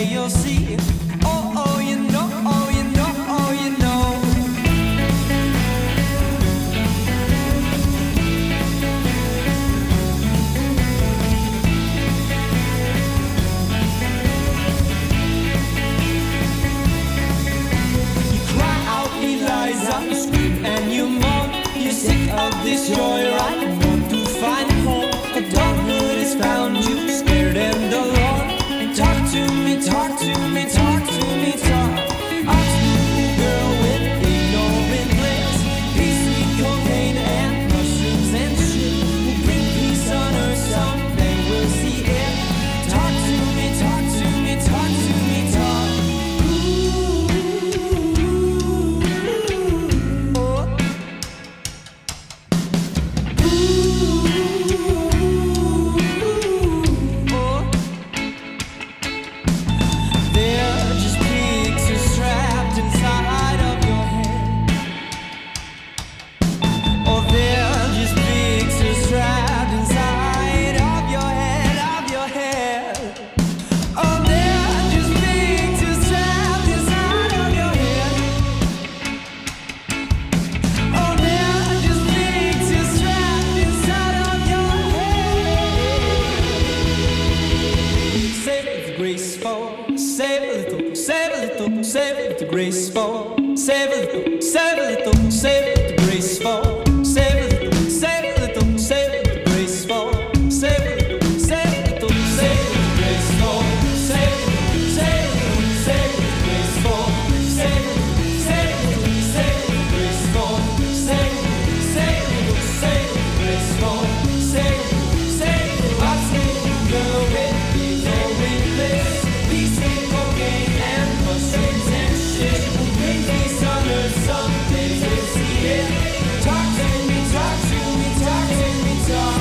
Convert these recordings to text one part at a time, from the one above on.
you'll see. Oh, oh, you know, oh, you know, oh, you know. You cry out, Eliza, scream and you moan. You're sick of this joyride, want to find home. Adulthood has found you, scared and alone. Talk to me, talk to me, talk to me, talk. I'm a girl with ignorant lips. Peace, sweet cocaine and mushrooms and shit. We'll bring peace on earth someday, we'll see it. Talk to me, talk to me, talk to me, talk. Ooh, oh. They're just pictures trapped inside of your head. Oh, they're just pictures trapped inside of your head, of your head. Oh, they're just pictures trapped inside of your head. Oh, they're just pictures trapped inside of your head. Save it with graceful, save a little, save a little, save it with graceful, save a little, save a little, save it with graceful, save a little, save a little, save it with graceful, save a little, save a little, save it with graceful, save a little, save a little, save it with graceful, save a little, save a little, save it with graceful, save a little, save a little, save it with graceful, save a little, save a little. I see you, girl, with ignorant lips, peace and cocaine and mushrooms and shit. We'll bring peace on earth someday, we'll see it. Talk to me, talk to me, talk to me, talk.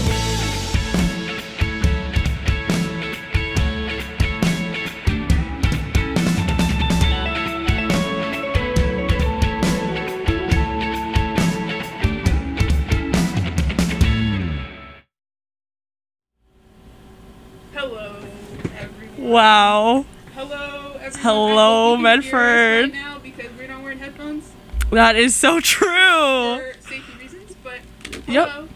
Hello, everyone. Wow. Hello, everyone. Hello, I hope you can hear us Medford. right now because we're not wearing headphones That is so true. for safety reasons. But Yep. hello.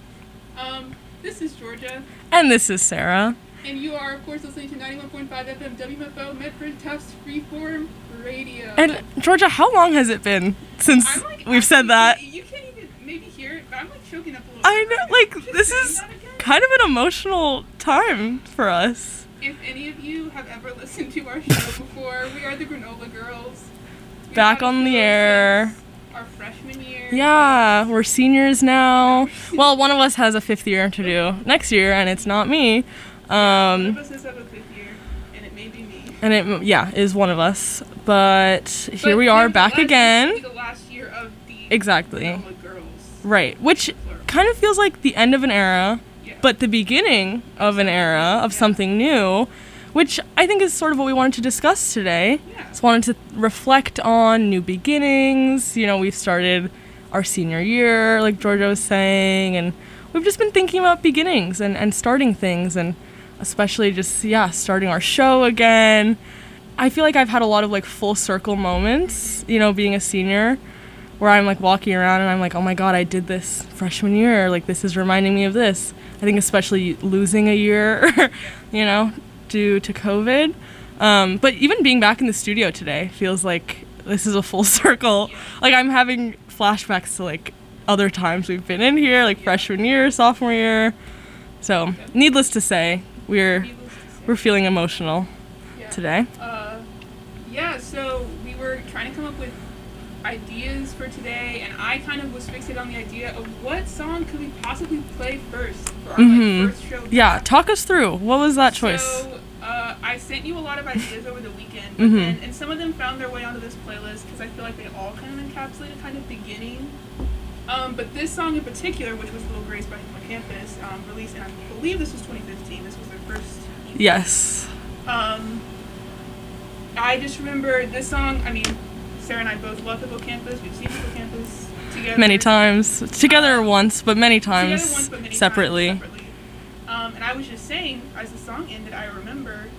This is Georgia, And this is Sarah. and you are, of course, listening to 91.5 FM WMFO Medford Tufts Freeform Radio. And Georgia, how long has it been since I'm like, we've said that? You can't even maybe hear it, but I'm like choking up a little. I bit know, right now. like, Just this saying is that again. kind of an emotional time for us. If any of you have ever listened to our show before, we are the Granola Girls. We've Back had a on the show air. since our freshman year. Yeah, we're seniors now. Well, one of us has a 5th year to do next year, and it's not me. One of us is of a 5th year, and it may be me. And it, yeah, is one of us. But here But we are nevertheless, back this again. will be the last year of the Exactly. Granola Girls. Right, which Plural. kind of feels like the end of an era, Yeah. but the beginning of an era of something new, which I think is sort of what we wanted to discuss today. Yeah. Just wanted to reflect on new beginnings. You know, we've started our senior year, like Georgia was saying, and we've just been thinking about beginnings and starting things, and especially just, yeah, starting our show again. I feel like I've had a lot of like full circle moments, you know, being a senior, where I'm like walking around and I'm like, oh my god, I did this freshman year, like this is reminding me of this. I think especially losing a year, you know, due to COVID. But even being back in the studio today feels like this is a full circle. Like I'm having flashbacks to like other times we've been in here, like freshman year, sophomore year. So needless to say, we're feeling emotional Yeah. today. Yeah, so we were trying to come up with ideas for today, and I kind of was fixated on the idea of what song could we possibly play first for our like, first show. Yeah, back. talk us through. What was that choice? So, I sent you a lot of ideas over the weekend, Mhm. and some of them found their way onto this playlist because I feel like they all kind of encapsulate a kind of beginning. But this song in particular, which was Little Grace by Hippo Campus, released, and I believe this was 2015. This was their first EP. Yes. I just remember this song. I mean, Sarah and I both love Hippo Campus. We've seen Hippo Campus together. Many times. Together once, but many times Together once, but many separately. times separately. And I was just saying, as the song ended, I remember the very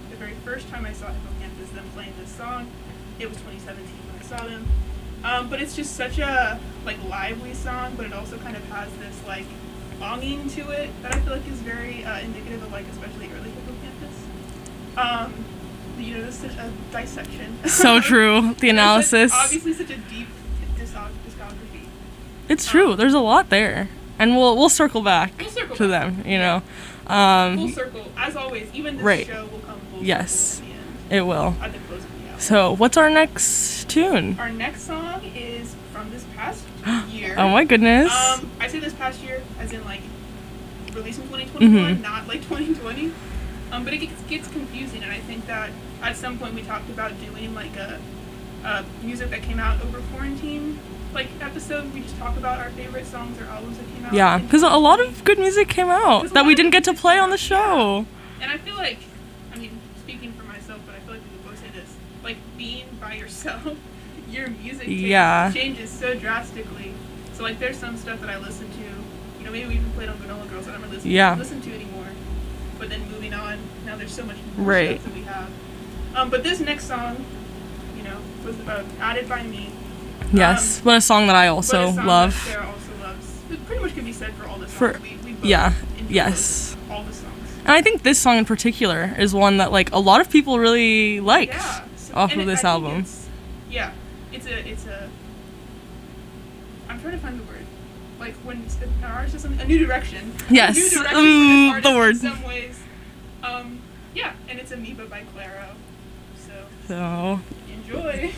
first time I saw Hippocampus, them playing this song. It was 2017 when I saw them. But it's just such a like lively song, but it also kind of has this like longing to it that I feel like is very indicative of like especially early Hippocampus. You know, this is a dissection. So true. The analysis. Obviously, such a deep discography. It's true. There's a lot there, and we'll circle back to them. You know. Full circle, as always. Even this show will come full circle at the end. It will. At the close of the album. So, what's our next tune? Our next song is from this past year. Oh my goodness. I say this past year as in like released in 2021, not like 2020. But it gets confusing, and I think that at some point we talked about doing like a music that came out over quarantine like episode. We just talk about our favorite songs or albums that came out. Yeah, because a lot of good music came out that we didn't get to play on the show. Yeah. And I feel like, I mean, speaking for myself, but I feel like we both say this, like being by yourself, your music taste changes so drastically. So like there's some stuff that I listen to, you know, maybe we even played on Granola Girls that I don't really listen to anymore. But then moving on, now there's so much more stuff that we have. But this next song, you know, was added by me. Yes, but a song that I also love. That Sarah also loves. It pretty much can be said for all the songs. We both enjoy all the songs. And I think this song in particular is one that like a lot of people really liked off of this album. It's a. I'm trying to find the word. Like when an artist does something, a new direction. Yes, a new direction for this artist the word. In some ways. And it's Amoeba by Clairo. So enjoy.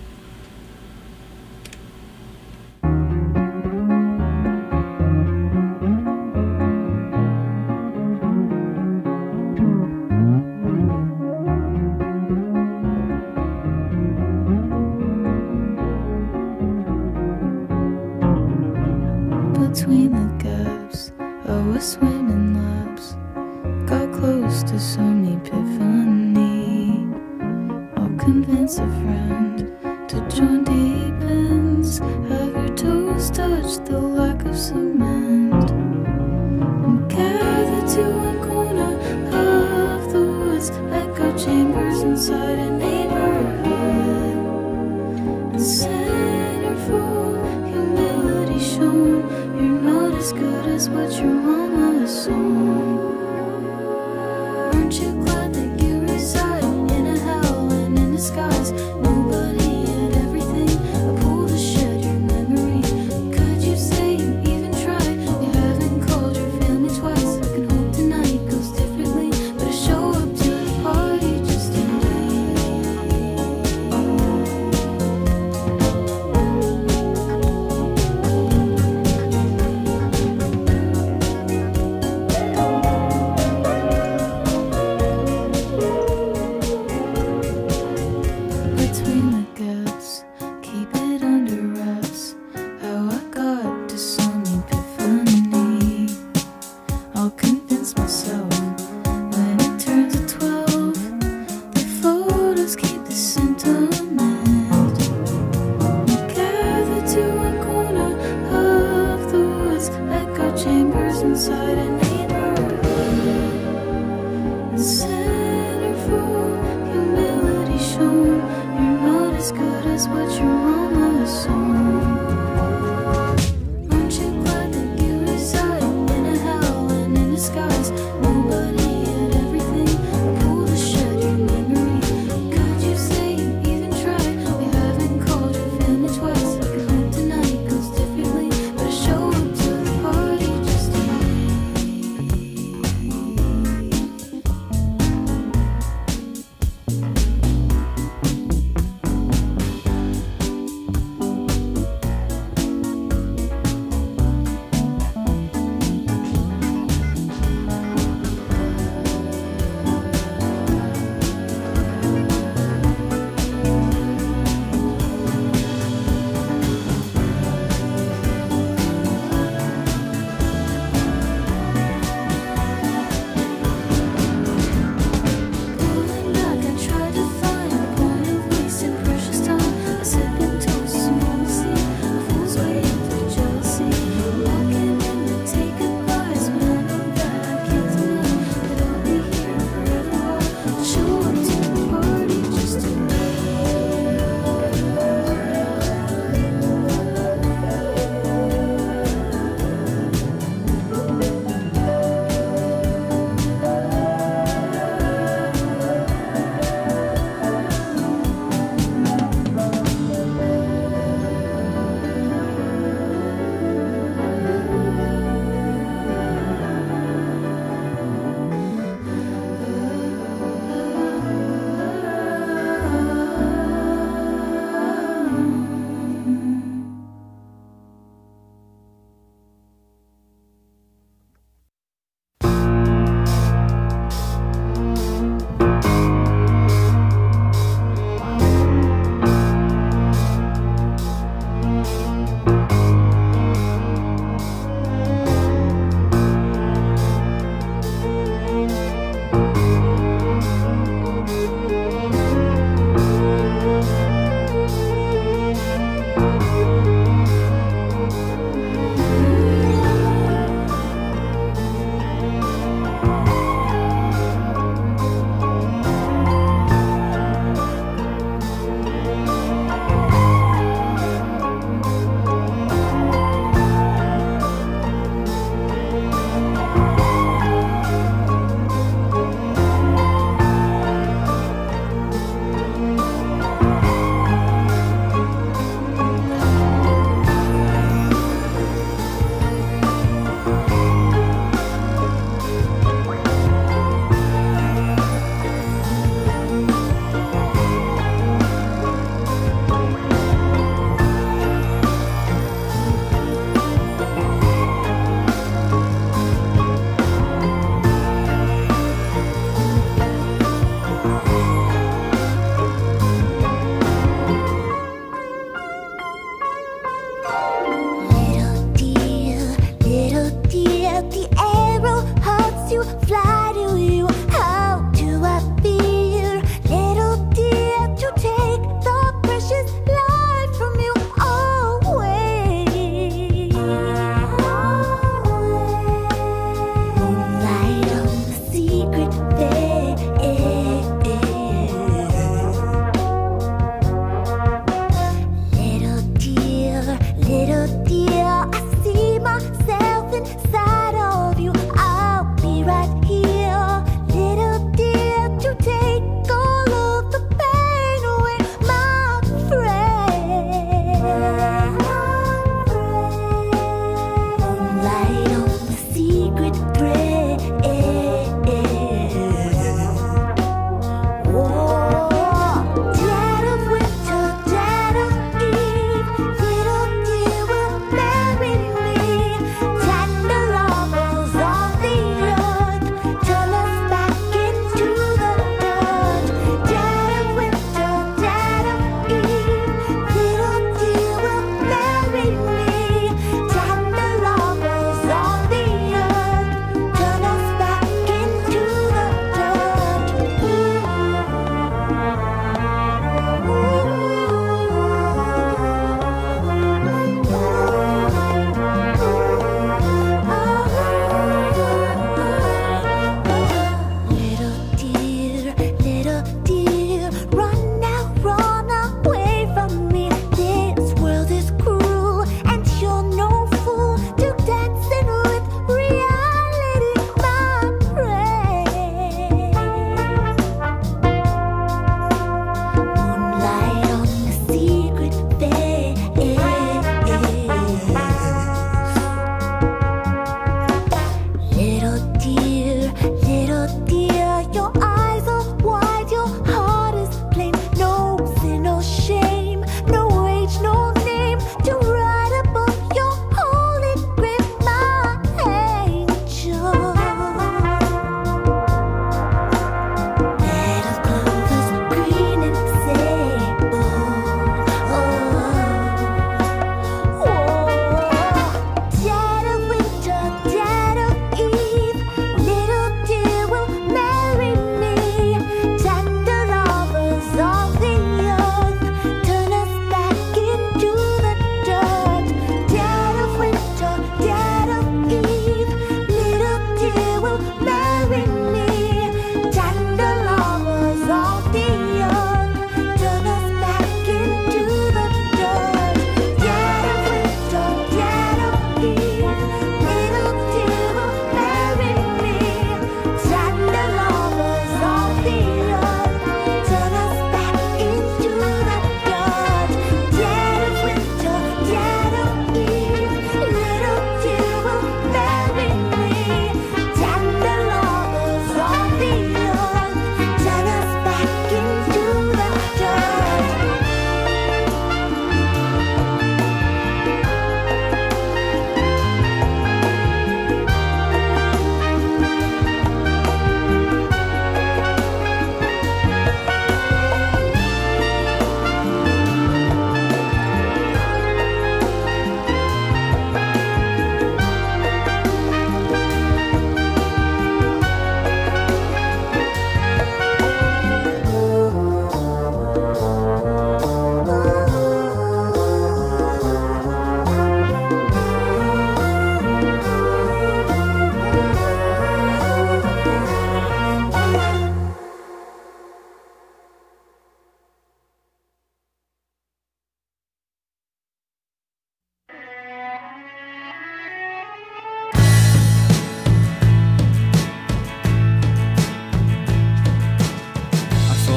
Between the gaps, I was swimming laps. Got close to some epiphany. I'll convince a friend to join deep ends. Have your toes touch the lack of cement. And gather to one corner of the woods. Echo chambers inside a neighborhood. And centerfold humility shown. You're not as good as what your mama assumed. Aren't you glad that you reside in a hell and in disguise? Nobody had everything. I pulled the shed your memory. Could you say you even tried? You haven't called your family twice. I can hope tonight goes differently, but I show up to the party just in between the gaps, keep it under wraps. How I got to some epiphany. I'll convince myself when it turns to 12. The photos keep the sentiment. Gather to one corner of the woods. Echo chambers inside a neighborhood. Centerfold humility shown. You're not as good as what your mama assumed. Aren't you glad that you reside in a hell and in disguise? Nobody had everything. I pulled the shed your memory. Could you say you even tried? We haven't called your family twice. I can hope tonight goes differently, but I show up to the party just to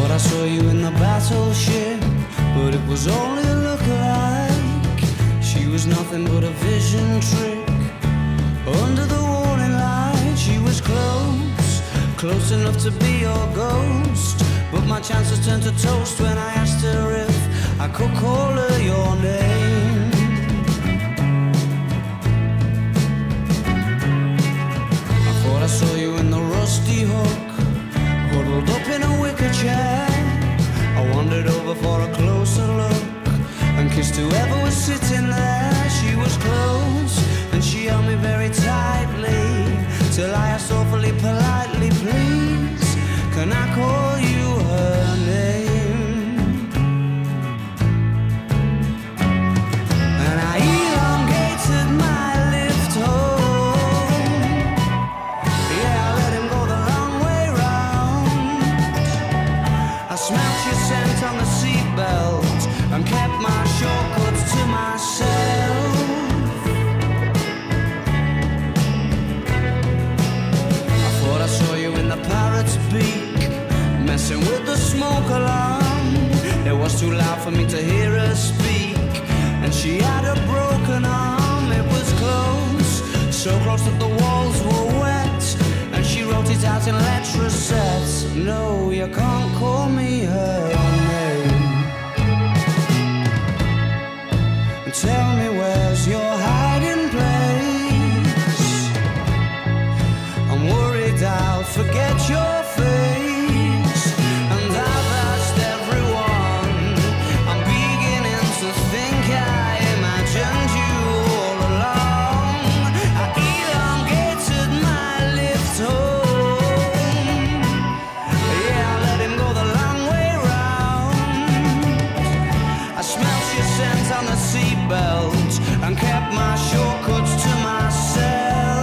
thought I saw you in the battleship, but it was only a look-alike. She was nothing but a vision trick. Under the warning light, she was close, close enough to be your ghost. But my chances turned to toast when I asked her if I could call her your name. I thought I saw you in the rusty hook, huddled up in a wicker chair. I wandered over for a closer look and kissed whoever was sitting there. She was close and she held me very tightly, till I asked awfully politely, please, can I call you her name? And I elongated my lift home. Yeah, I let him go the long way round. I smelt your scent on the seatbelt and kept my shortcuts to myself. I thought I saw you in the parrot's beak, messing with the smoke alarm. It was too loud for me to hear her speak, and she had a broken arm. It was close, so close that the walls were wet, and she wrote it out in letter sets. No, you can't call me her name. Tell me, where's your hiding place? I'm worried I'll forget your face, and I've asked everyone. I'm beginning to think I imagined you all along. I elongated my lift home. Yeah, I let him go the long way round. I smelt your scent on the seatbelt and kept my shortcuts to myself.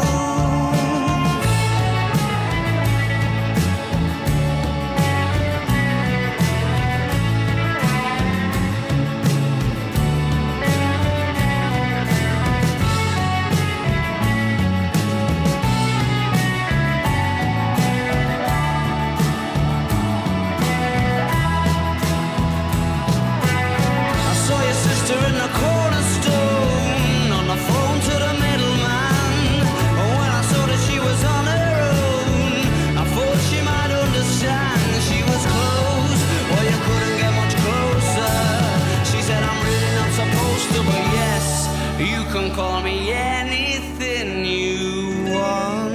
I saw your sister in the cornerstone, on the phone to the middleman. When I saw that she was on her own, I thought she might understand. She was close, well, you couldn't get much closer. She said, I'm really not supposed to, but yes, you can call me anything you want.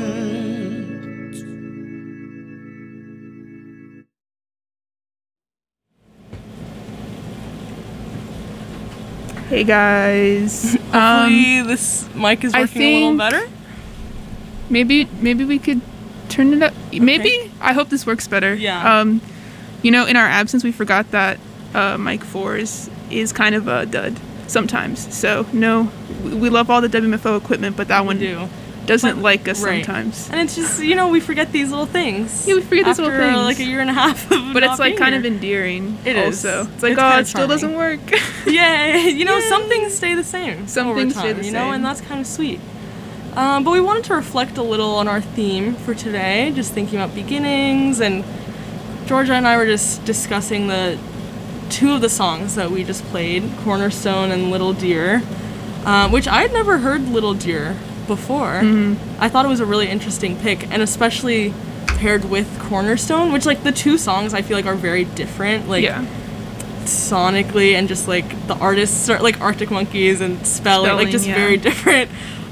Hey guys. Hopefully this mic is I working a little think- better. Maybe we could turn it up. Maybe I hope this works better. Yeah. You know, in our absence, we forgot that mic 4 is kind of a dud sometimes. So no, we love all the WMFO equipment, but that one do. doesn't But- like us right. sometimes. And it's just, you know, we forget these little things. Yeah, we forget these little after, things. like a year and a half of But it's not like being kind here. of endearing. It is. Also, it's like, It's oh, kinda it still charming. doesn't work. Yeah, you know, Yeah. some things stay the same. Some over things time, stay the you know, same. and that's kind of sweet. But we wanted to reflect a little on our theme for today, just thinking about beginnings, and Georgia and I were just discussing the two of the songs that we just played, Cornerstone and Little Deer, which I had never heard Little Deer before. I thought it was a really interesting pick, and especially paired with Cornerstone, which like the two songs I feel like are very different, like Yeah. sonically, and just like the artists are like Arctic Monkeys and spelling like just yeah. very different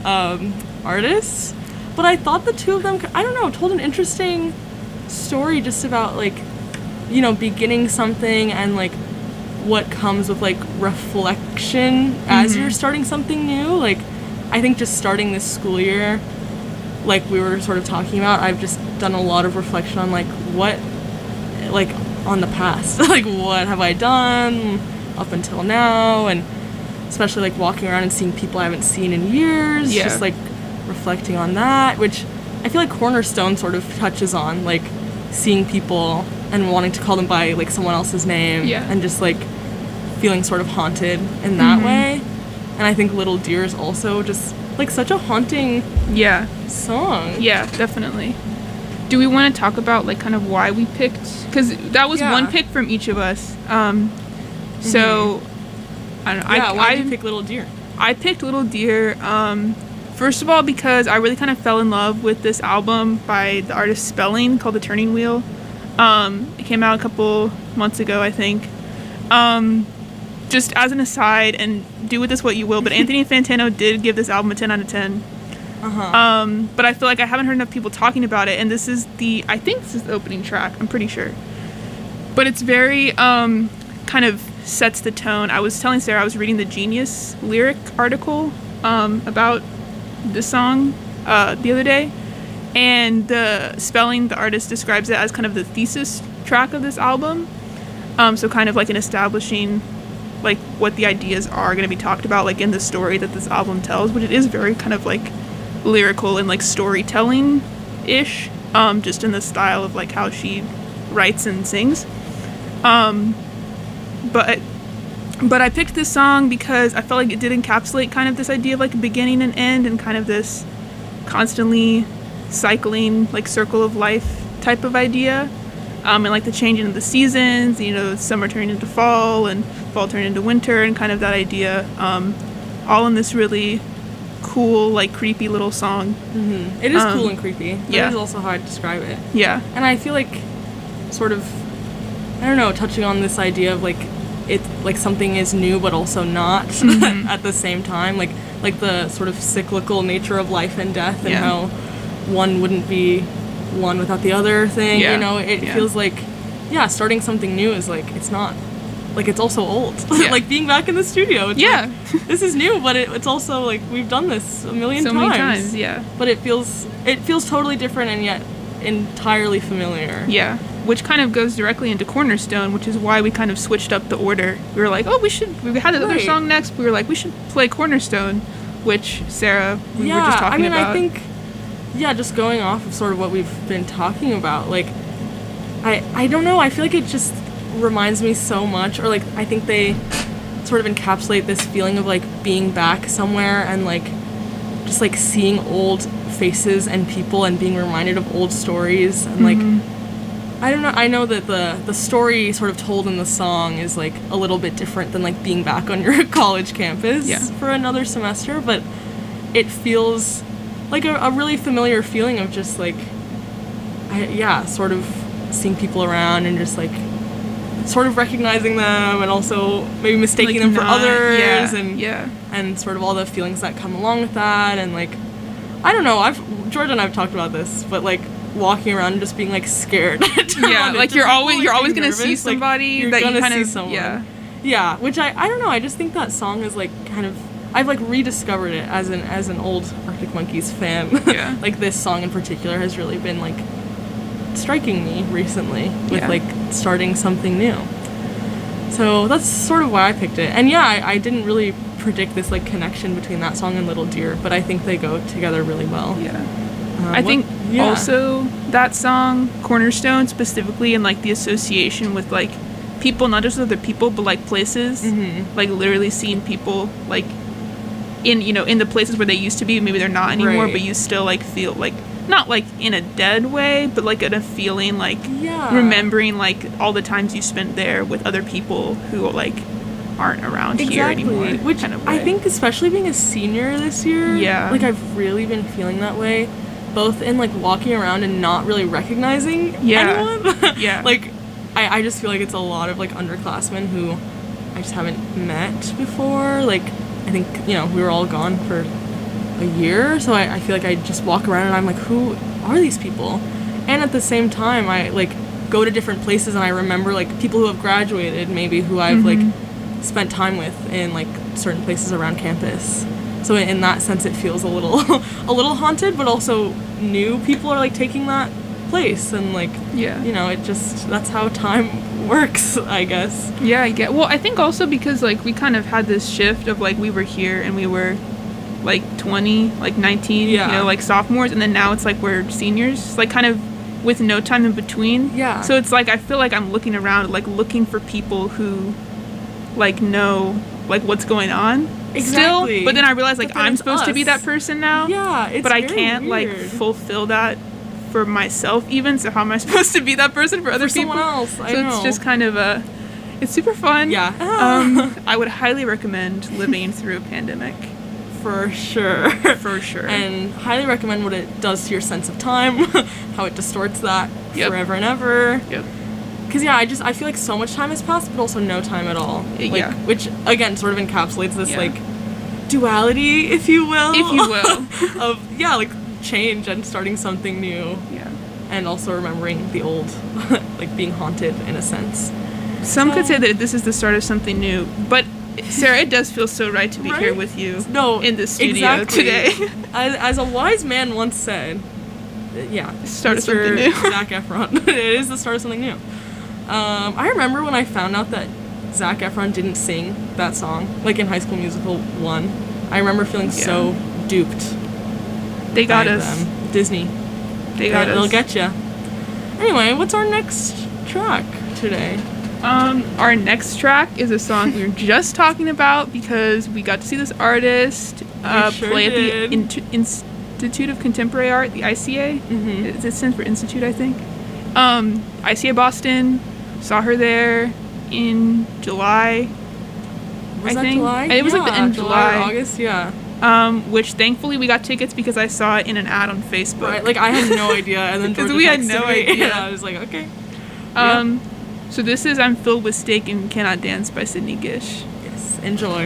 artists. But I thought the two of them, I don't know, told an interesting story just about like, you know, beginning something and like what comes with like reflection as you're starting something new. Like I think just starting this school year, like we were sort of talking about, I've just done a lot of reflection on like what, like on the past, like what have I done up until now, and especially like walking around and seeing people I haven't seen in years, Yeah. just like reflecting on that, which I feel like Cornerstone sort of touches on, like seeing people and wanting to call them by like someone else's name, Yeah. and just like feeling sort of haunted in that way. And I think Little Deer is also just like such a haunting Yeah. song. Yeah, definitely. do we want to talk about like kind of why we picked? Because that was Yeah. one pick from each of us. So I don't know. Yeah, why did you pick Little Deer? I picked Little Deer. First of all, because I really kind of fell in love with this album by the artist Spelling called The Turning Wheel. It came out a couple months ago, I think. Just as an aside, and do with this what you will, but Anthony Fantano did give this album a 10 out of 10. But I feel like I haven't heard enough people talking about it, and I think this is the opening track, I'm pretty sure. But it's very, kind of sets the tone. I was telling Sarah I was reading the Genius lyric article about this song the other day, and the Spelling, the artist, describes it as kind of the thesis track of this album. So kind of like an establishing like what the ideas are going to be talked about like in the story that this album tells, but it is very kind of like lyrical and like storytelling ish, just in the style of like how she writes and sings. But I picked this song because I felt like it did encapsulate kind of this idea of like a beginning and end, and kind of this constantly cycling like circle of life type of idea, and like the changing of the seasons, you know, summer turning into fall and fall turning into winter, and kind of that idea, all in this really cool like creepy little song. It is cool and creepy. Yeah. That is also how I'd describe it. Yeah. And I feel like sort of, I don't know, touching on this idea of like it like something is new but also not at the same time, like the sort of cyclical nature of life and death, and how one wouldn't be one without the other thing. You know, it feels like starting something new is like, it's not like, it's also old. Like being back in the studio, it's like, this is new, but it's also like we've done this a million times. Many times, but it feels totally different and yet entirely familiar. Which kind of goes directly into Cornerstone, which is why we kind of switched up the order. We were like, oh, we had this other song next. We were like, we should play Cornerstone, which Sarah, we were just talking about. I think, just going off of sort of what we've been talking about, like, I don't know, I feel like it just reminds me so much, or like, I think they sort of encapsulate this feeling of like being back somewhere and like, just like seeing old faces and people and being reminded of old stories, and like, I don't know, I know that the story sort of told in the song is like a little bit different than like being back on your college campus for another semester, but it feels like a really familiar feeling of just like, sort of seeing people around and just like sort of recognizing them, and also maybe mistaking like them for others, and and sort of all the feelings that come along with that, and like, I don't know, Georgia and I've talked about this, but like walking around and just being like scared. Like you're always gonna see somebody like, that you kind see of someone. Which I don't know, I just think that song is like kind of, I've like rediscovered it as an old Arctic Monkeys fan. Like this song in particular has really been like striking me recently with like starting something new. So that's sort of why I picked it. And I didn't really predict this like connection between that song and Little Deer, but I think they go together really well. I think also that song, Cornerstone, specifically, and like the association with like people, not just other people, but like places, like literally seeing people like in the places where they used to be, maybe they're not anymore, but you still like feel like, not like in a dead way, but like in a feeling like remembering like all the times you spent there with other people who like aren't around here anymore. Which kind of I think, especially being a senior this year, like I've really been feeling that way, both in like walking around and not really recognizing anyone. Like I just feel like it's a lot of like underclassmen who I just haven't met before. Like I think, we were all gone for a year, so I feel like I just walk around and I'm like, who are these people? And at the same time, I like go to different places and I remember like people who have graduated, maybe who I've like spent time with in like certain places around campus. So in that sense, it feels a little haunted, but also new people are like taking that place, and like it just, that's how time works, I guess. Well, I think also because like we kind of had this shift of like we were here and we were like 20, like 19, like sophomores, and then now it's like we're seniors, like kind of with no time in between. So it's like I feel like I'm looking around, like looking for people who like know like what's going on still, but then I realize like I'm supposed to be that person now, it's but I very can't weird. like fulfill that for myself even, so how am I supposed to be that person for other people? Someone else, I so know. it's just kind of it's super fun. Yeah. I would highly recommend living through a pandemic. For sure. For sure. And highly recommend what it does to your sense of time, how it distorts that Yep. forever and ever. Yep. Because, yeah, I feel like so much time has passed, but also no time at all. Like, Yeah. Which, again, sort of encapsulates this, Yeah. like, duality, if you will. If you will. Of, yeah, like, change and starting something new. Yeah. And also remembering the old, like, being haunted, in a sense. Some could say that this is the start of something new, but Sarah, it does feel so right to be here Right? with you No, in the studio exactly. today. As a wise man once said, yeah, Start of Mr. something new. Zac Efron. It is the start of something new. I remember when I found out that Zac Efron didn't sing that song, like in High School Musical 1. I remember feeling so duped. They got by us. them. Disney. They got They'll us. get you. Anyway, what's our next track today? Our next track is a song we were just talking about because we got to see this artist sure play at did. the Institute of Contemporary Art, the ICA. Mm-hmm. It stands for Institute, I think. ICA Boston. Saw her there in July. Was I that think. July? It was like the end of July. July. Or August, yeah. Which thankfully we got tickets because I saw it in an ad on Facebook. Right, like I had no idea, and then Because Georgia we had texted no me, idea. and I was like, okay. So this is I'm Filled with Steak and Cannot Dance by Sydney Gish. Yes, enjoy.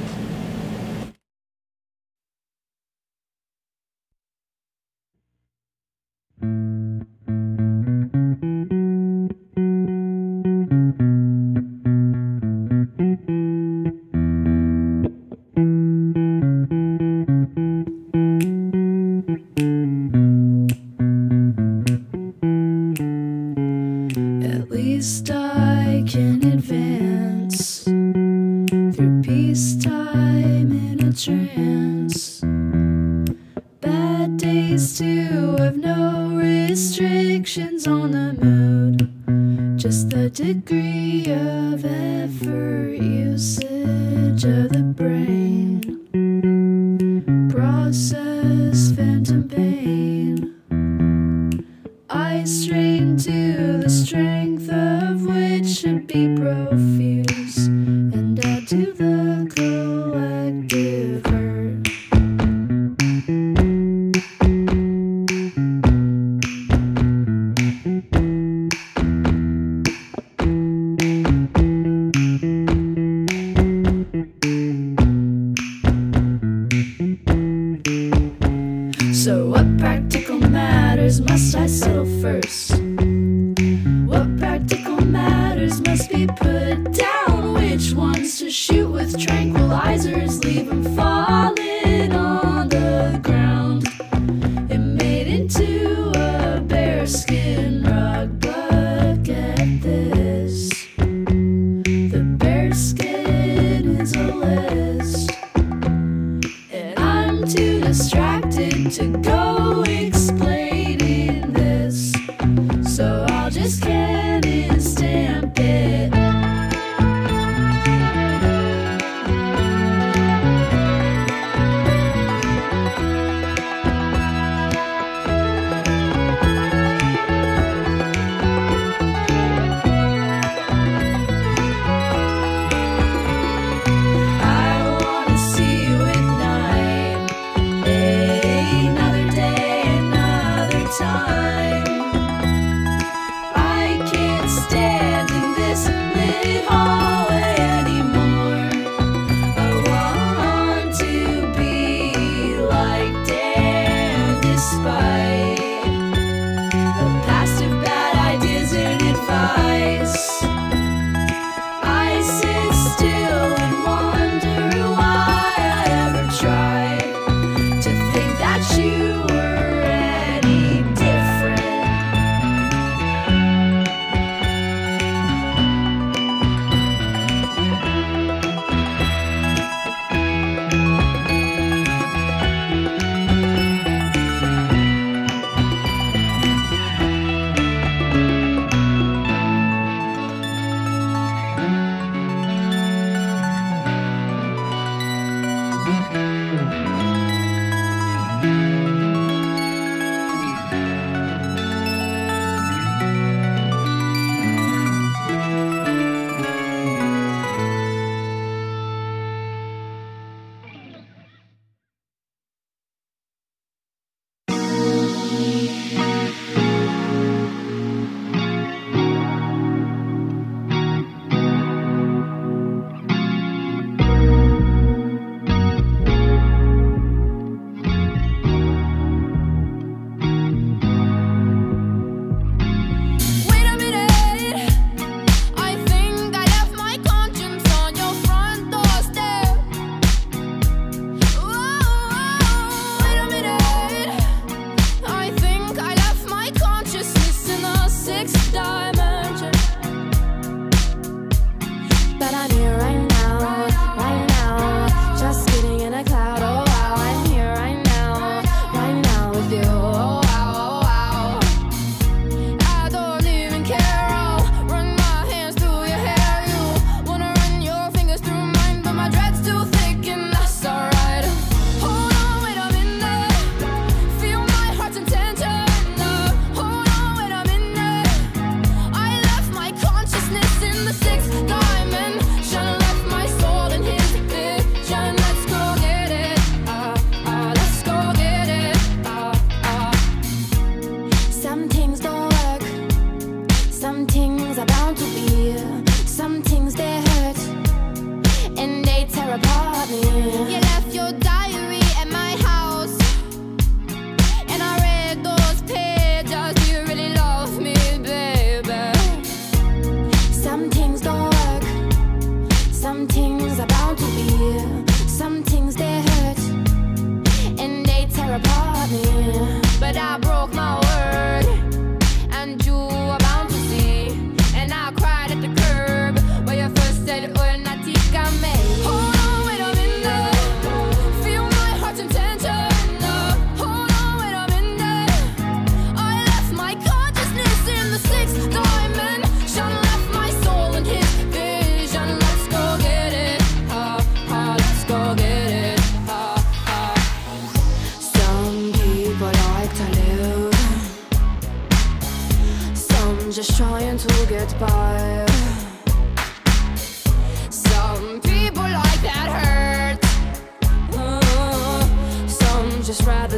At least I can advance through peacetime in a trance. Bad days too have no restrictions on the mood, just the degree of effort usage of the brain. Process phantom pain. I strain to the strength of which should be profuse, and add to the collective hurt. So what practical matters must I settle first? What practical matters must be put down? Which ones to shoot with tranquilizers? Leave them falling on the ground. It made into a bearskin rug, but get this. The bearskin is a list. And I'm too distracted to go explaining this, so I'll just scan and stamp it. I wanna see you at night. Another day, another time. I can't stand in this lit hallway anymore. I want to be like Dan, despite a past of bad ideas and advice. I sit still and wonder why I ever tried to think that you were any different.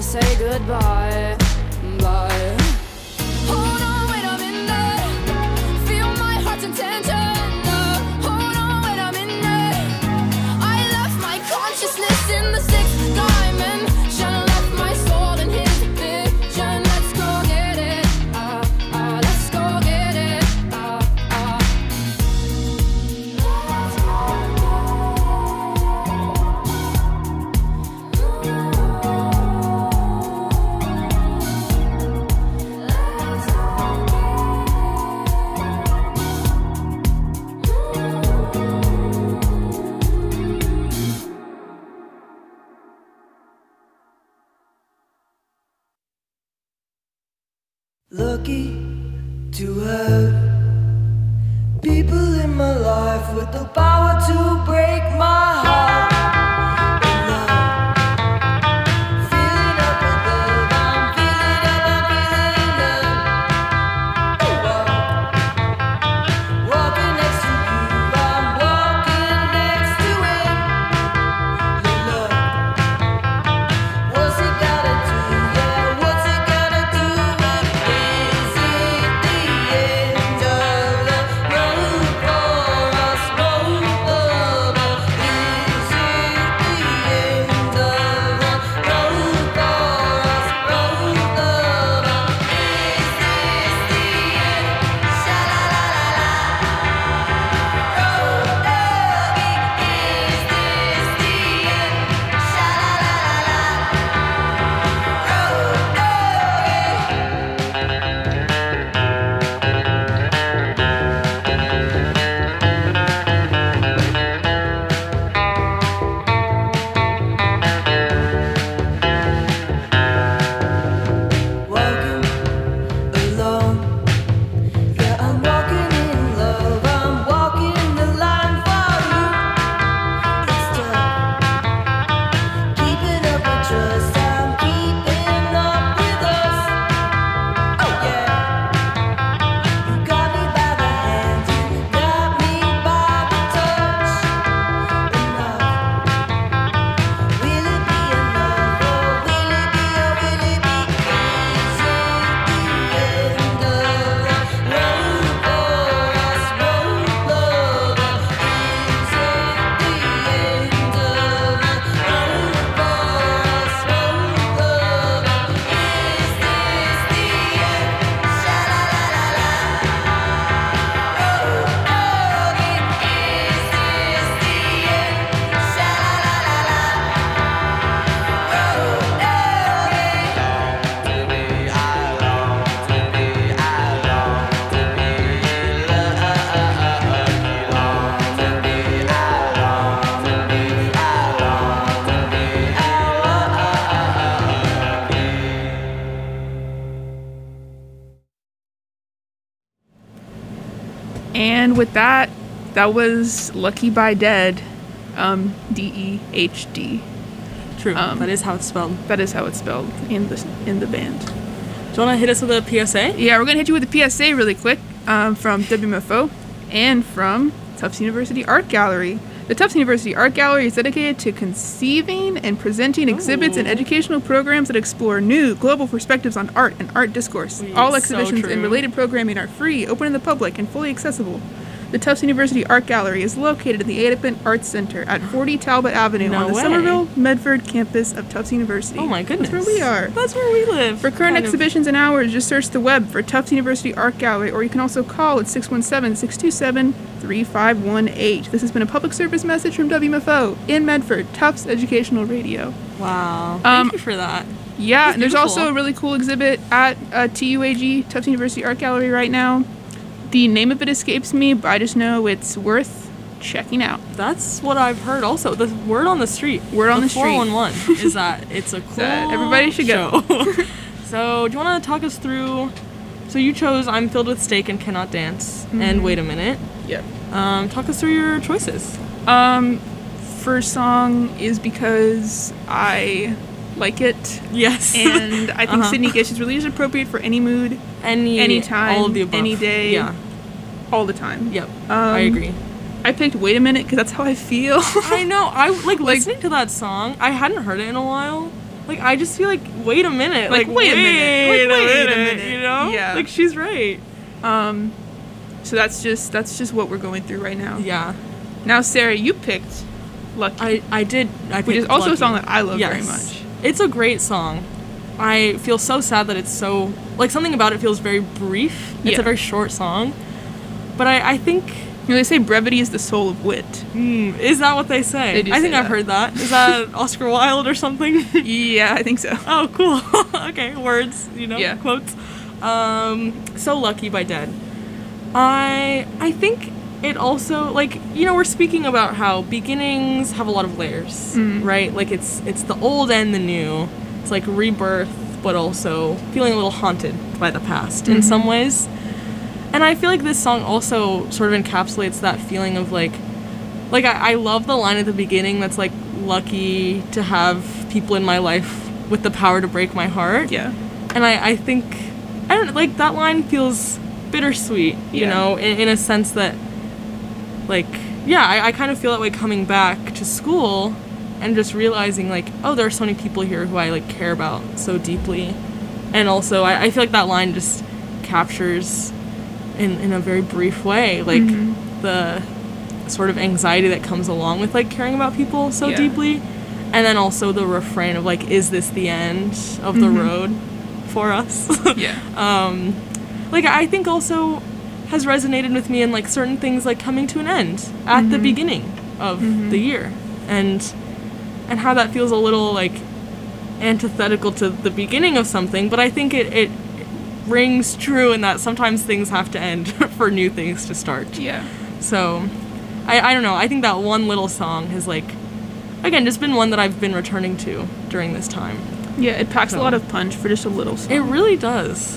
to say goodbye. Bye. Hold on, wait a minute. Feel my heart's intention. Hold on, wait a minute. I left my consciousness in the sixth dimension. Left my soul in his vision. Let's go get it. Let's go get it. Lucky to have people in my life with the power to break my heart. In love, feeling up with love, I'm feeling up, I'm feeling love. Walking next to you, I'm walking next to him. Love, what's it gotta do? Yeah, what's it gotta do? Is it the end of the road for us both? Is it the end of the road for us both? Is this the end? Sha-la-la-la-la. Road doggy, is this the end? Sha-la-la-la-la. Road doggy. Walking alone, yeah, I'm walking in love. I'm walking the line for you. It's tough, keeping up with trust. I'm keeping up with us. Oh yeah, you got me by the hand, you got me by the touch. Enough, will it be enough, or will it be, or will it be? Is it the end of the road for us both, lover? Is it the end of the road for us both, lover? Is this the end? Sha-la-la-la-la. Road doggy, is this the end? Sha-la-la-la-la. Road doggy. And with that, that was Lucky by Dead, D-E-H-D. True. That is how it's spelled. That is how it's spelled in the band. Do you want to hit us with a PSA? Yeah, we're gonna hit you with a PSA really quick from WMFO and from Tufts University Art Gallery. The Tufts University Art Gallery is dedicated to conceiving and presenting exhibits and educational programs that explore new global perspectives on art and art discourse. All So exhibitions true. and related programming are free, open to the public, and fully accessible. The Tufts University Art Gallery is located in the Adipant Arts Center at 40 Talbot Avenue No on the way. Somerville Medford campus of Tufts University. Oh my goodness. That's where we are. That's where we live. For current Kind of- exhibitions and hours, just search the web for Tufts University Art Gallery, or you can also call at 617-627-3518. This has been a public service message from WMFO in Medford, Tufts Educational Radio. Wow. Thank you for that. Yeah, That's and there's beautiful. also a really cool exhibit at TUAG, Tufts University Art Gallery right now. The name of it escapes me, but I just know it's worth checking out. That's what I've heard also. The word on the street. Word on the street. 411 is that it's a cool That everybody should go. show. So do you want to talk us through, so you chose I'm Filled with Steak and Cannot Dance and Wait a Minute. Yep. Talk us through your choices. First song is because I like it. Yes. And I think Sydney Gish is really just appropriate for any mood, anytime, all of the above. any day, Yeah. all the time. Yep. I agree. I picked Wait a Minute because that's how I feel. I know. I like listening to that song. I hadn't heard it in a while. like I just feel like wait a minute, Like, wait a minute. Like, wait a minute. you know? Yeah. Like she's right. So that's just what we're going through right now. Yeah. Now, Sarah, you picked Lucky. I did. which is picked also Lucky. a song that I love Yes. very much. It's a great song. I feel so sad that it's so, like, something about it feels very brief. It's Yeah. a very short song. But I think, You know, they say brevity is the soul of wit. is that what they say? They do I say think I've that. heard that. Is that Oscar Wilde or something? Yeah, I think so. Oh, cool. Okay, words, Yeah. quotes. So Lucky by Dead. I think it also, like, we're speaking about how beginnings have a lot of layers, right? Like, it's the old and the new. It's like rebirth, but also feeling a little haunted by the past in some ways. And I feel like this song also sort of encapsulates that feeling of, like I love the line at the beginning that's, like, lucky to have people in my life with the power to break my heart. Yeah. And I think, I don't know, like, that line feels bittersweet, you Yeah. know, in a sense that, like, yeah, I kind of feel that way coming back to school and just realizing, like, oh, there are so many people here who I, like, care about so deeply. And also, I feel like that line just captures, in a very brief way, like, the sort of anxiety that comes along with, like, caring about people so Yeah. deeply. And then also the refrain of, like, is this the end of the road for us? Yeah. Like, I think also has resonated with me in, like, certain things, like, coming to an end at the beginning of the year. And how that feels a little, like, antithetical to the beginning of something, but I think it rings true in that sometimes things have to end for new things to start. Yeah. So, I don't know, I think that one little song has, like, again, just been one that I've been returning to during this time. Yeah, it packs a So- lot of punch for just a little song. It really does.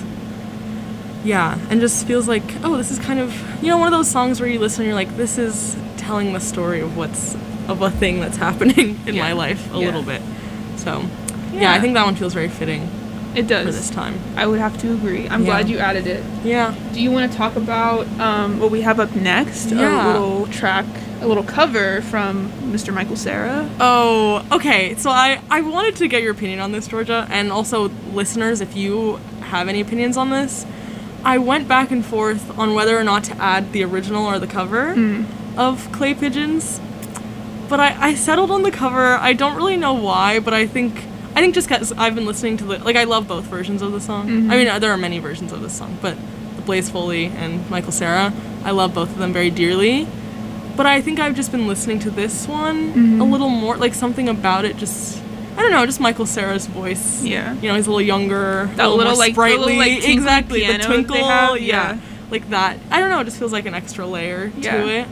Yeah, and just feels like, oh, this is kind of, one of those songs where you listen and you're like, this is telling the story of a thing that's happening in my life a little bit. So, yeah, I think that one feels very fitting It for this does. time. I would have to agree. I'm Yeah. glad you added it. Yeah. Do you want to talk about what we have up next? Yeah. A little track, a little cover from Mr. Michael Cera. Oh, okay. So I wanted to get your opinion on this, Georgia, and also listeners, if you have any opinions on this. I went back and forth on whether or not to add the original or the cover of Clay Pigeons, but I settled on the cover. I don't really know why, but I think just because I've been listening to I love both versions of the song. I mean, there are many versions of this song, but the Blaze Foley and Michael Cera, I love both of them very dearly. But I think I've just been listening to this one a little more, like something about it just, I don't know, just Michael Cera's voice. Yeah. He's a little younger, That a little little, more like, sprightly. little, like, tinkly Exactly, the piano that twinkle. they have, Yeah. yeah. Like that. I don't know, it just feels like an extra layer Yeah. to it.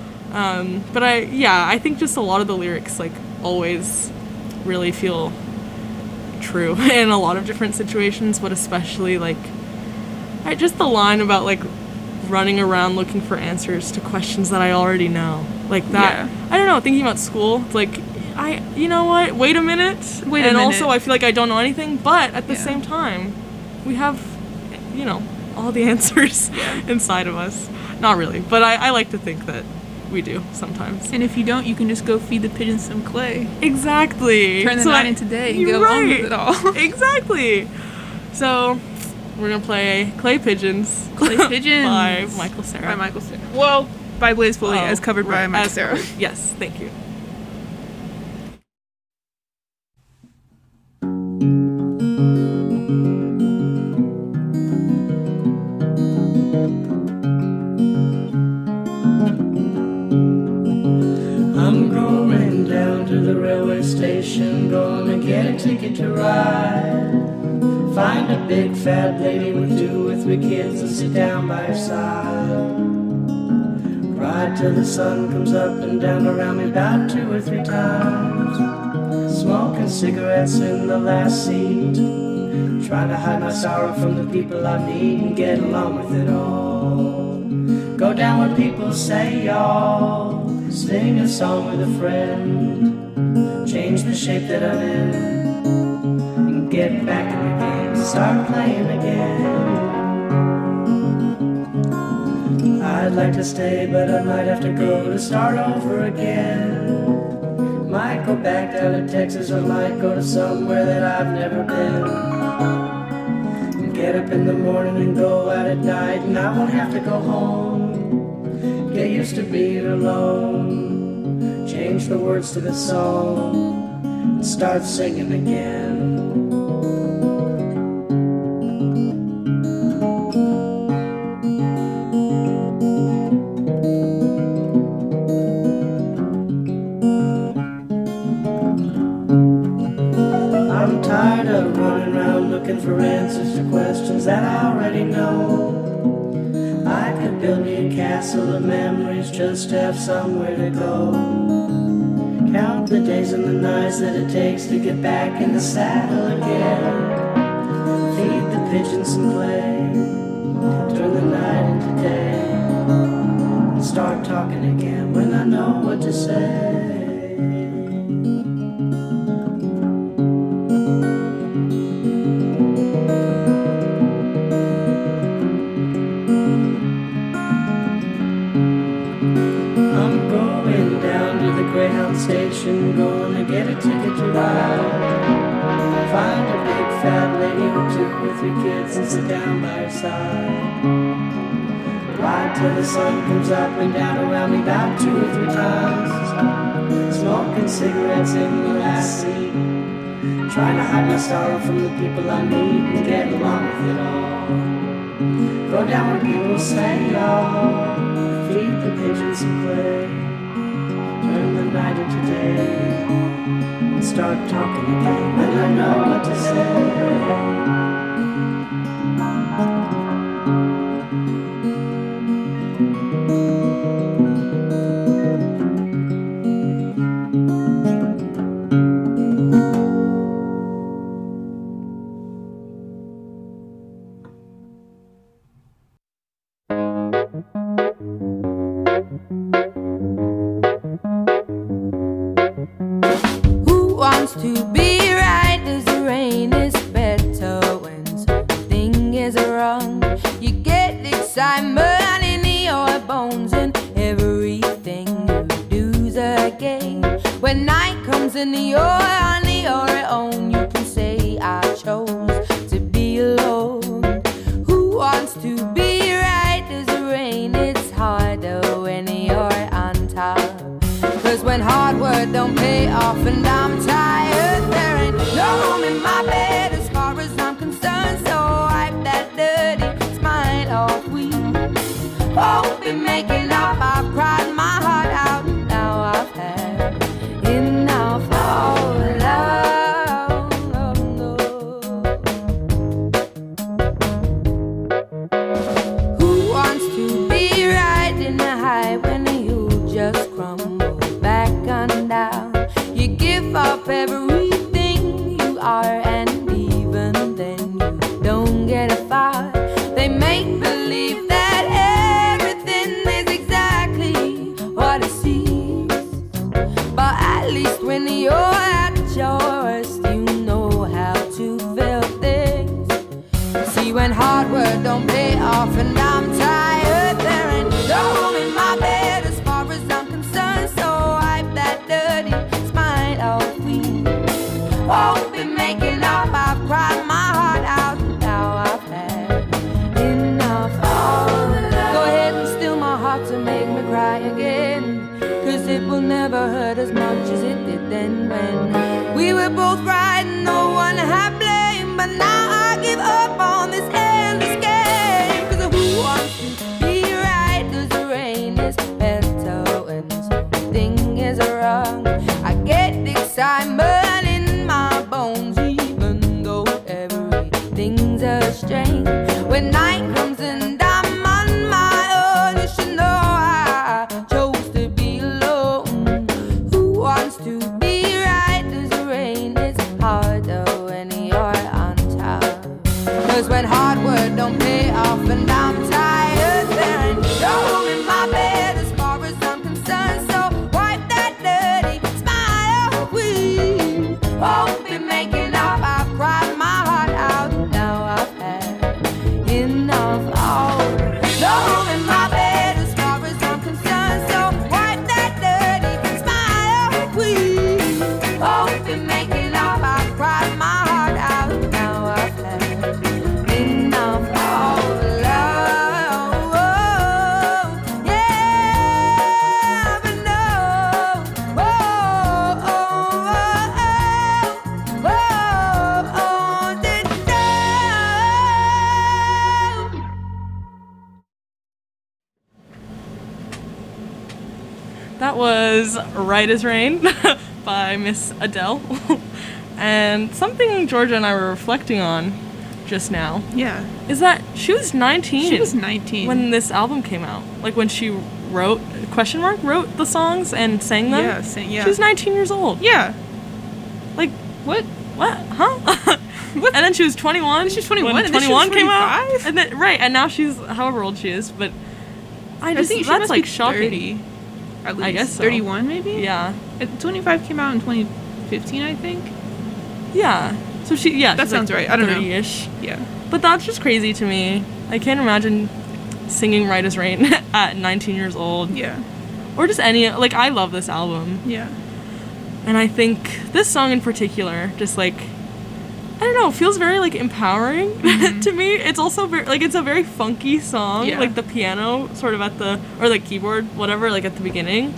But I think just a lot of the lyrics, like, always really feel true in a lot of different situations, but especially, like, just the line about, like, running around looking for answers to questions that I already know. Like that. Yeah. I don't know, thinking about school, it's like, you know what, wait a minute. Wait a and minute. also I feel like I don't know anything, but at the Yeah. same time, we have, all the answers inside of us. Not really, but I like to think that we do sometimes. And if you don't, you can just go feed the pigeons some clay. Exactly. Turn the So night into day and you're get along right. with it all. Exactly. So, we're gonna play Clay Pigeons. Clay Pigeons. By Michael Cera. By Michael Cera. Well, by Blaze Foley, Oh, as covered by right, Michael as Cera. covered. Yes, thank you. I'm going down to the railway station, gonna get a ticket to ride. Find a big fat lady with 2 or 3 kids and sit down by her side. Ride till the sun comes up and down around me about 2 or 3 times. Smoking cigarettes in the last seat, trying to hide my sorrow from the people I meet and get along with it all. Go down where people say y'all, sing a song with a friend, change the shape that I'm in, and get back in the game, start playing again. I'd like to stay, but I might have to go to start over again. Might go back down to Texas, or might go to somewhere that I've never been. And get up in the morning and go out at night, and I won't have to go home. Get used to being alone. Change the words to the song and start singing again. I'm tired of running around looking for answers to questions that I already know. I could build me a castle of memories just to have somewhere to go. Count the days and the nights that it takes to get back in the saddle again. Feed the pigeons some clay, turn the night into day, and start talking again when I know what to say. Greyhound station, gonna get a ticket to ride. Find a big fat lady with 2 or 3 kids and sit down by her side. Ride till the sun comes up and down around me about 2 or 3 times. Smoking cigarettes in the last seat, trying to hide my sorrow from the people I meet and get along with it all. Go down where people say, oh, feed the pigeons some clay, turn the night into day, and start talking again when I know what to say. To be right as the rain is better when something is wrong. You get excitement in your bones and everything you do's a game. When night comes and you're on your own, you can say I chose to be alone. Who wants to be right as the rain? It's harder when you're on top. 'Cause when hard work don't pay off and I'm tired, there ain't no room in my bed as far as I'm concerned. So wipe that dirty smile off. We won't be making up. I've cried my heart out. Now I've had enough of love. Who wants to be right in the high when you just crumble back on down? You give up everything you are, and even then you don't get far. They make believe that everything is exactly what it seems, but at least when you're at your worst, you know how to feel things. See, when hard work don't pay off and I'm tired, there ain't no room in my bed as far as I'm concerned. So wipe that dirty smile off. We won't be making up. I've cried my heart out. Now I've had enough of love. Go ahead and still my heart to make me cry again, 'cause it will never hurt as much as it did then when we were both right and no one had blame. But now I give up on this endless game. 'Cause who wants to be right? 'Cause the rain is better when something is wrong. I get excitement in my bones, even though everything's a strain. When night comes and I'm on my own, you should know I chose to be alone. Who wants to be right? 'Cause the rain is harder when you're on top. 'Cause when hard work don't pay off and I'm tired, there ain't no room in my bed as far as I'm concerned. So wipe that dirty smile. We won't be making up. I've cried my heart out. Now I've had enough. That was Right as Rain by Miss Adele. And something Georgia and I were reflecting on just now Yeah. is that she was 19. She was 19. when this album came out. Like when she wrote wrote the songs and sang them. Yeah, yeah. She was 19 years old. Yeah. Like What? what? Huh? What? And then she was 21. She was 21, when and then she was 21 came out. 25? And then right, and now she's however old she is, but I I just think she that's must like be shocking. 30. At least. I guess so. 31 maybe? Yeah. 25 came out in 2015, I think. Yeah. So she That she's sounds like right. I don't know. 30-ish. Yeah. But that's just crazy to me. I can't imagine singing Right as Rain at 19 years old. Yeah. Or just any, like, I love this album. Yeah. And I think this song in particular, just like, I don't know, feels very, like, empowering to me. It's also very, like, it's a very funky song. Yeah. Like, the piano sort of at the, or like keyboard, whatever, like at the beginning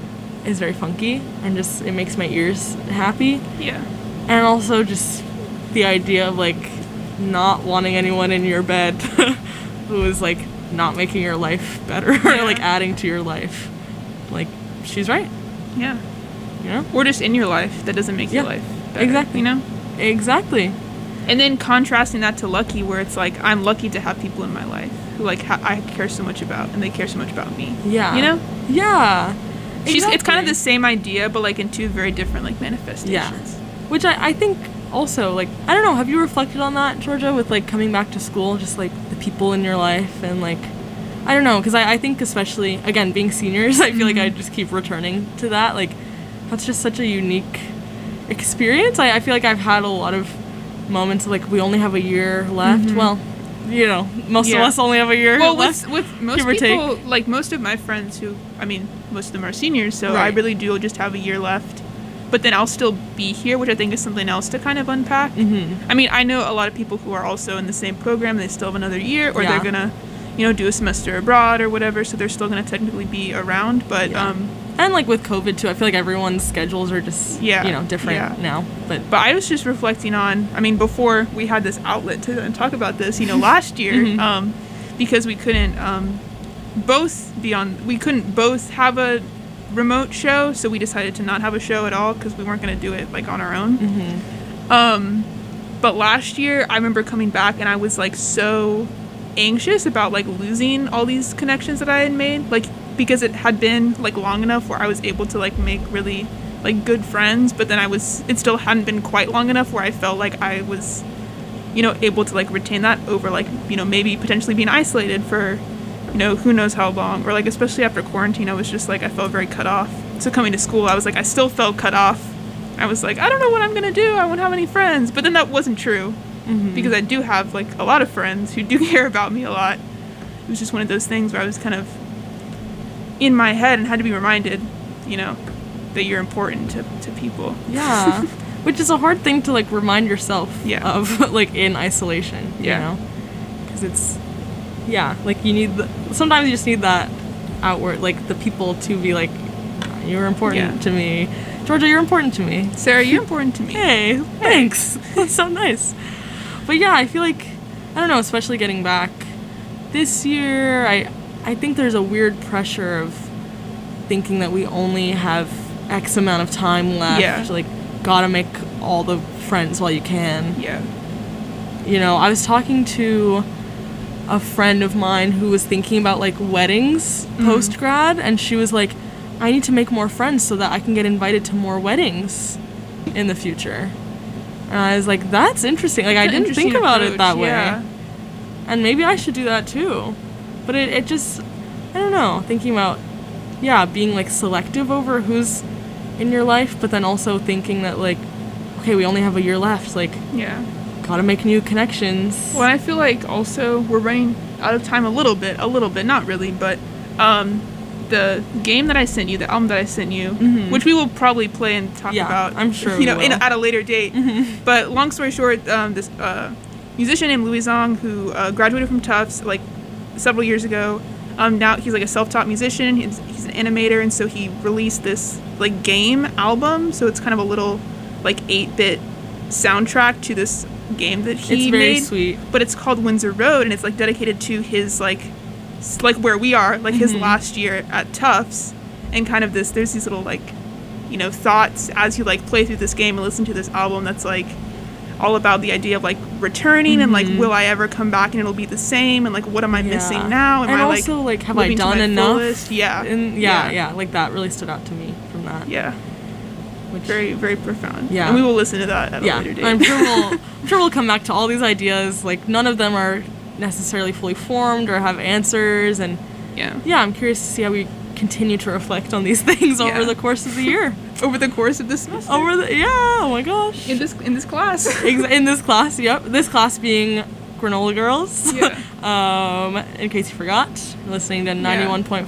is very funky. And just, it makes my ears happy. Yeah. And also just the idea of, like, not wanting anyone in your bed who is, like, not making your life better or, like, adding to your life. Like, she's right, Yeah. you know? Or just in your life that doesn't make your Yeah, life better, exactly. you know? Exactly. And then contrasting that to Lucky, where it's like, I'm lucky to have people in my life who, like, I care so much about, and they care so much about me. Yeah. You know? Yeah. It's kind of Exactly. the same idea, but, like, in two very different, like, manifestations. Yeah. Which I think also, like, I don't know, have you reflected on that, Georgia, with, like, coming back to school, just, like, the people in your life and, like, I don't know, because I think especially, again, being seniors, I feel like I just keep returning to that. Like, that's just such a unique experience. I feel like I've had a lot of moments of, like, we only have a year left. Well, you know, most of Yeah. us only have a year Well, left. with most give or people, like, most of my friends who, I mean, most of them are seniors, so I Right. really do just have a year left. But then I'll still be here, which I think is something else to kind of unpack. I mean, I know a lot of people who are also in the same program, they still have another year, or Yeah. they're gonna, you know, do a semester abroad or whatever, so they're still gonna technically be around. But And, like, with COVID, too, I feel like everyone's schedules are just, Yeah, you know, different yeah. now. But I was just reflecting on, I mean, before we had this outlet to talk about this, you know, last year, because we couldn't we couldn't both have a remote show, so we decided to not have a show at all because we weren't going to do it, like, on our own. But last year, I remember coming back and I was, like, so anxious about, like, losing all these connections that I had made, like, because it had been, like, long enough where I was able to, like, make really, like, good friends, but then it still hadn't been quite long enough where I felt like I was, you know, able to, like, retain that over, like, you know, maybe potentially being isolated for, you know, who knows how long, or, like, especially after quarantine, I was just, like, I felt very cut off. So coming to school, I was like, I still felt cut off. I was like, I don't know what I'm gonna do, I won't have any friends. But then that wasn't true, because I do have, like, a lot of friends who do care about me a lot. It was just one of those things where I was kind of in my head and had to be reminded, you know, that you're important to people. yeah, which is a hard thing to, like, remind yourself Yeah. of, like, in isolation, Yeah. you know? Because it's, yeah, like, you need sometimes you just need that outward, like, the people to be like, you're important Yeah. to me. Georgia, you're important to me. Sarah, you're important to me. Hey, thanks. That's so nice. But yeah, I feel like, I don't know, especially getting back this year, I think there's a weird pressure of thinking that we only have X amount of time left. Yeah. Like, gotta make all the friends while you can. Yeah. You know, I was talking to a friend of mine who was thinking about, like, weddings post-grad, and she was like, I need to make more friends so that I can get invited to more weddings in the future. And I was like, that's interesting. Like, I That's an didn't think interesting about it that approach, yeah. way. And maybe I should do that too. But it just, I don't know, thinking about, yeah, being, like, selective over who's in your life, but then also thinking that, like, okay, we only have a year left. Like, Yeah. gotta make new connections. Well, I feel like also we're running out of time a little bit, not really, but the game that I sent you, the album that I sent you, which we will probably play and talk Yeah, about, I'm sure you we know, will. at a later date. But long story short, this musician named Louis Zong, who graduated from Tufts like several years ago. Now he's like a self-taught musician. He's an animator, and so he released this like game album. So it's kind of a little like 8-bit soundtrack to this game that he It's very made. sweet. But it's called Windsor Road, and it's like dedicated to his like where we are, like his last year at Tufts. and kind of there's these little like, you know, thoughts as you like play through this game and listen to this album that's like all about the idea of like returning and like, will I ever come back and it'll be the same, and like what am I missing now? Am and I also like have I done enough? Fullest? Yeah. And yeah, like that really stood out to me from that. Yeah. Which, very, very profound. Yeah. And we will listen to that at a later date. I'm sure we'll come back to all these ideas. Like none of them are necessarily fully formed or have answers, and yeah, I'm curious to see how we continue to reflect on these things over the course of the year. Over the course of this semester. Oh my gosh. In this class. In this class, yep. This class being Granola Girls. Yeah. In case you forgot, you're listening to 91.5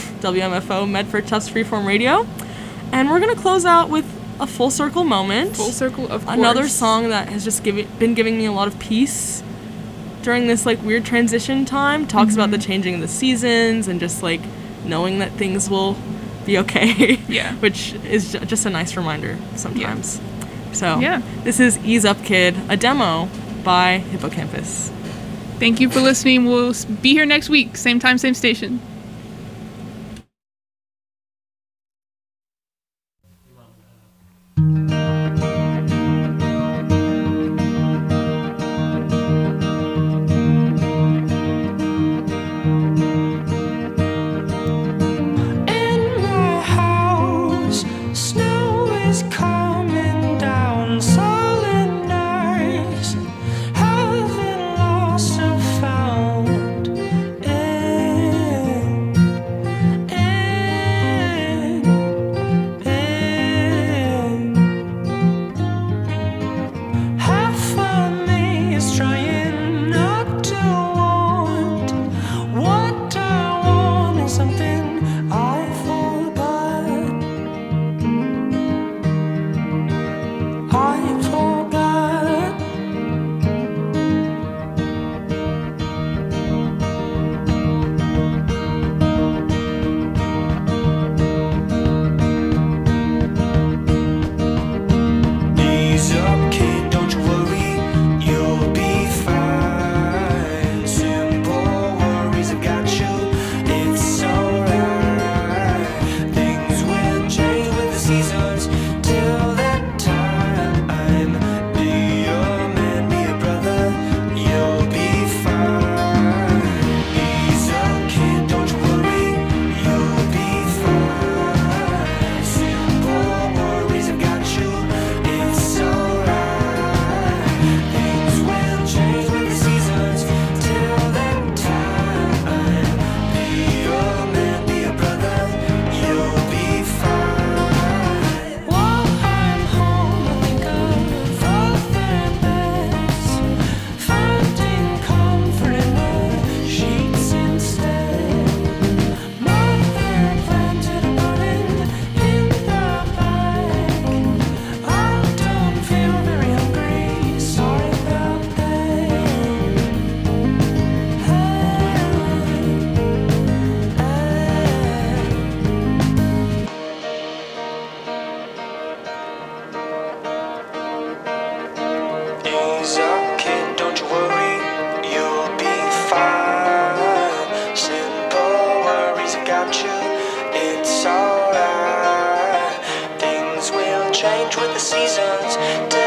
WMFO Medford Tufts Freeform Radio. And we're going to close out with a full circle moment. Full circle, of course. Another song that has just been giving me a lot of peace during this like weird transition time. Talks about the changing of the seasons and just like knowing that things will be okay. Yeah. Which is just a nice reminder sometimes. Yeah. So this is Ease Up Kid, a demo by Hippocampus. Thank you for listening. We'll be here next week. Same time, same station. It's alright. Things will change with the seasons.